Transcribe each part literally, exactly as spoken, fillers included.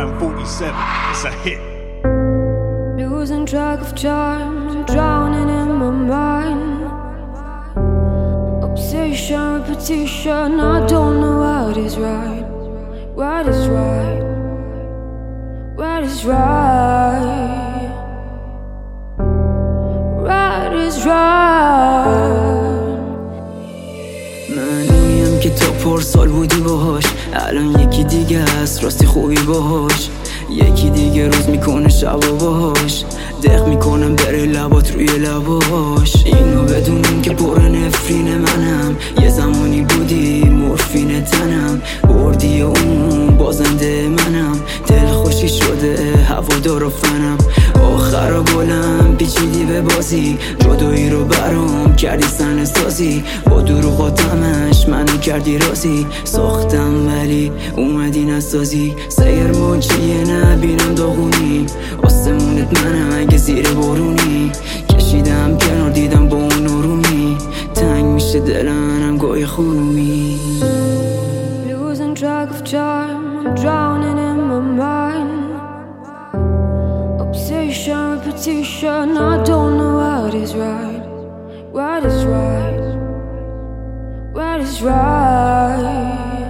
E-Man forty-seven, it's a hit. Losing track of time, drowning in my mind. Obsession, repetition, I don't know what is right. What is right? What is right? What is right? منیم که تو پرسال بودی باهاش، الان یکی دیگه است راستی خوبی باهاش. یکی دیگه روز میکنه شبا باهاش، دق میکنم بره لبات روی لباش. اینو بدونم که پر نفرین منم، یه زمانی بودی مورفین تنم. بردی اون بازنده منم، دل خوشی شده هوادار و فنم. آخر گلم پیچیدی به بازی، جدایی رو برام کردی سن سازی. با دروغاتمش منو کردی رازی، ساختم ولی اومدی نسازی. سیر موجیه نبینم داغونی، آسمونت منم اگه زیر بارونی. کشیدم کنار دیدم با اون نرومی، تنگ میشه دل منم گاهی خونومی. Losing track of time, drowning in my mind. Obsession, repetition, I don't know what is right. What is right? What is right?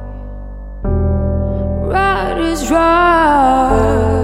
What is right?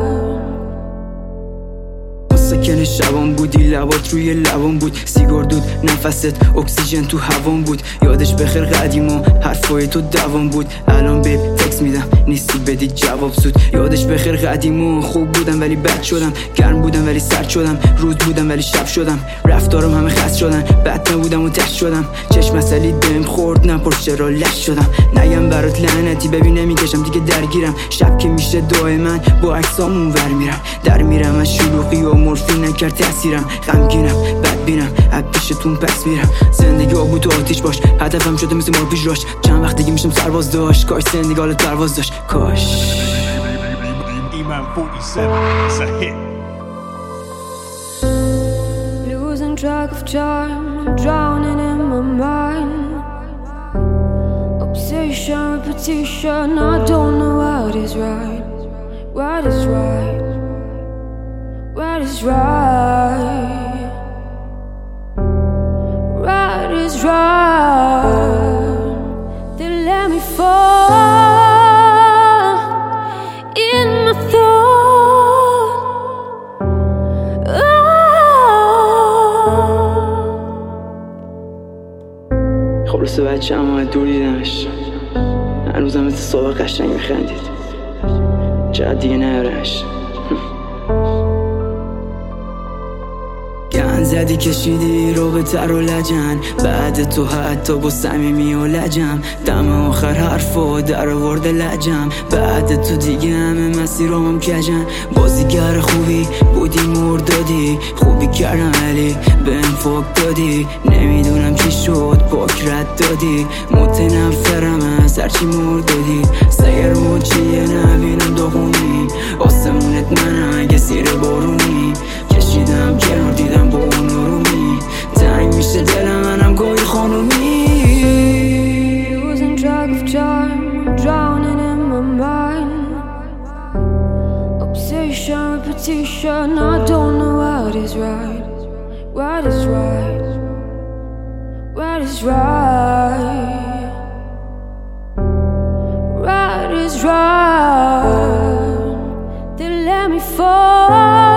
سکن شبان بودی، لبات روی لبان بود. سیگار دود نفست، اکسیژن تو هوام بود. یادش بخیر قدیما حرفای تو دوام بود. الان به تکس میدم نیستی بدی جواب زود. یادش بخیر قدیما خوب بودم ولی بد شدم، گرم بودم ولی سرد شدم، روز بودم ولی شب شدم. رفتارم همه خست شدن، بد نبودم و تشت شدم. چشم مسئلی بهم خورد نپرس چرا لش شدم. نگم برات لعنتی ببین نمیکشم دیگه درگیرم. شب که میشه دعای من با عکسامون ور میرم. در میرم از شلوغی و مورفین نکرد تاثیرم. غمگینم بدبینم از پیشتون پس میرم. زندگی آبود تو آتیش باش، هدفم شده مثل مار پیش راش. چند وقت دیگه میشم سرباز داشت، کاش زندگی حالت پرواز داشت کاش. E-Man forty-seven, it's a hit. Losing track of time, drowning in my mind. Obsession, repetition, I don't know what is right. What is right? What is right? What is right? They let me fall in my thought. Oh. خلاصه بچه اما دور دیدمش، هنوزم مثل صبح قشنگ میخندید. چقدر دیگه نیارش. گن زدی کشیدی رو به تر و لجن، بعد تو حتی با صمیمی و لجم. دم آخر حرفا در آورد لجم، بعد تو دیگه همه مسیرام کجن. بازیگر خوبی بودی مردادی، خوبی کردم ولی بهم فوق دادی. نمیدونم چی شد پاک رد دادی، متنفرم از هرچی مردادی. سگر موجیه نبینم داغونی، آسمونت منم اگه زیر بارونی. کشیدم کنار دیدم با اون نرومی، تنگ میشه دل منم گاهی خانومی. Losing track of time, drowning in my mind. Obsession, repetition, I don't know what is right. What is right? What is right? What is right? They let me fall